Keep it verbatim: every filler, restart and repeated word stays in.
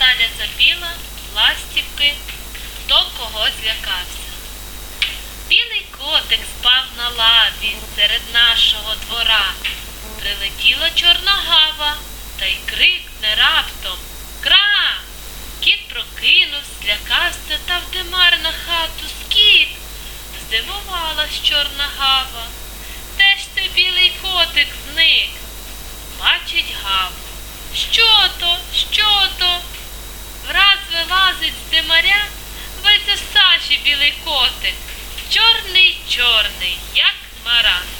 Наталя забіла, ластівки, хто кого злякався. Білий котик спав на лаві серед нашого двора. Прилетіла чорногава, та й крикне раптом: «Кра!» Кіт прокинувся, злякався, та вдимар на хату скіт. Здивувалась чорногава. Де ж це білий котик зник? Бачить гаву. Що то? Що то? Враз вилазить з димаря весь у сажі білий котик. Чорний-чорний, як хмара.